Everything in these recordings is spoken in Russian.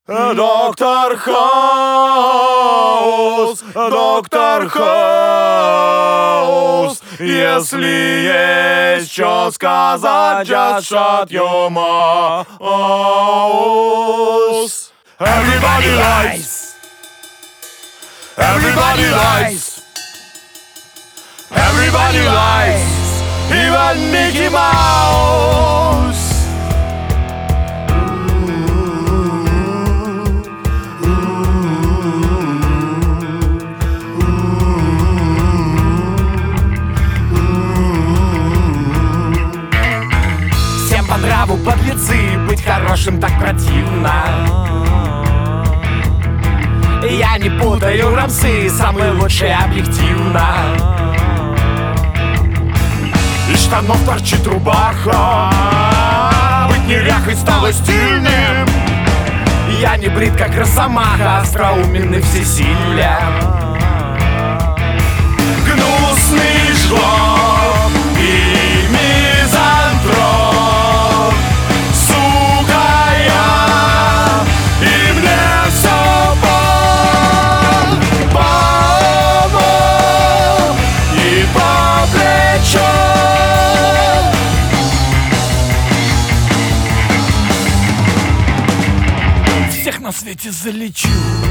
Доктор Хаус, Доктор Хаус, если есть что сказать, just shut your mouth. Everybody lies. Everybody lies. Everybody lies. Even Mickey Mouse. Всем по нраву подлецы, быть хорошим так противно. Я не путаю рамсы, самые лучшие объективно. Из штанов торчит рубаха, быть неряхой стало стильным. Я не брит, как росомаха, остроумен и всесилен. Гнусный жлоб и мизантроп, сука я, и мне все по лбу и по плечу. Всех на свете залечу.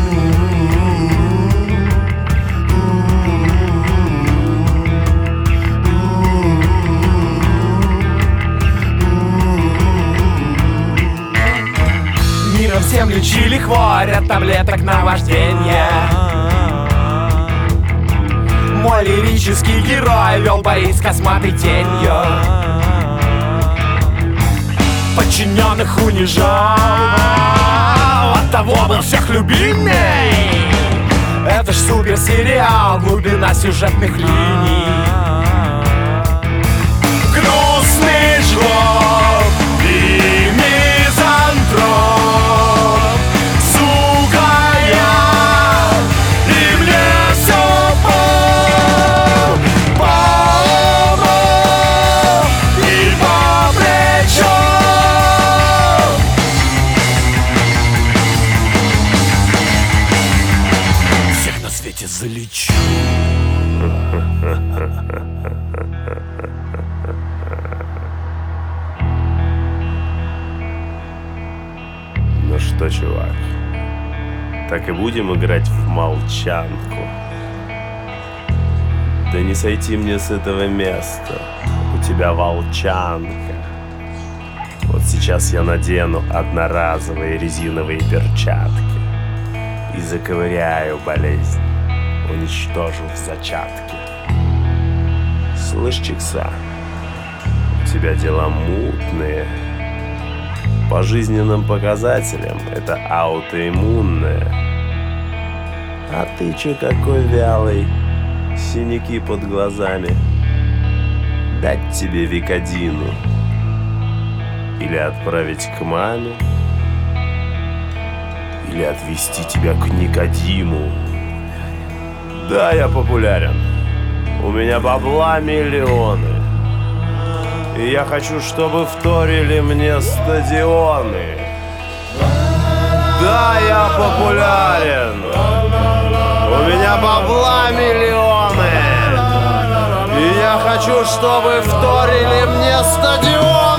Миром всем лечили хворь от таблеток наваждения. Мой лирический герой вел бои с косматой тенью. Подчиненных унижал, оттого был всех любимей. Это ж суперсериал, глубина сюжетных линий. Гнусный жлоб и мизантроп, сука я, и мне все по лбу и по плечу. Всех на свете залечу. Ну что, чувак, так и будем играть в молчанку? Да не сойти мне с этого места, у тебя волчанка. Вот сейчас я надену одноразовые резиновые перчатки и заковыряю болезнь, уничтожив зачатки. Слышь, Чикса, у тебя дела мутные. По жизненным показателям это аутоиммунное. А ты чё какой вялый? Синяки под глазами. Дать тебе Викодину? Или отправить к маме? Или отвезти тебя к Никодиму? Да, я популярен. У меня бабла миллионы. И я хочу, чтобы вторили мне стадионы. Да, я популярен. У меня бабла миллионы. И я хочу, чтобы вторили мне стадионы.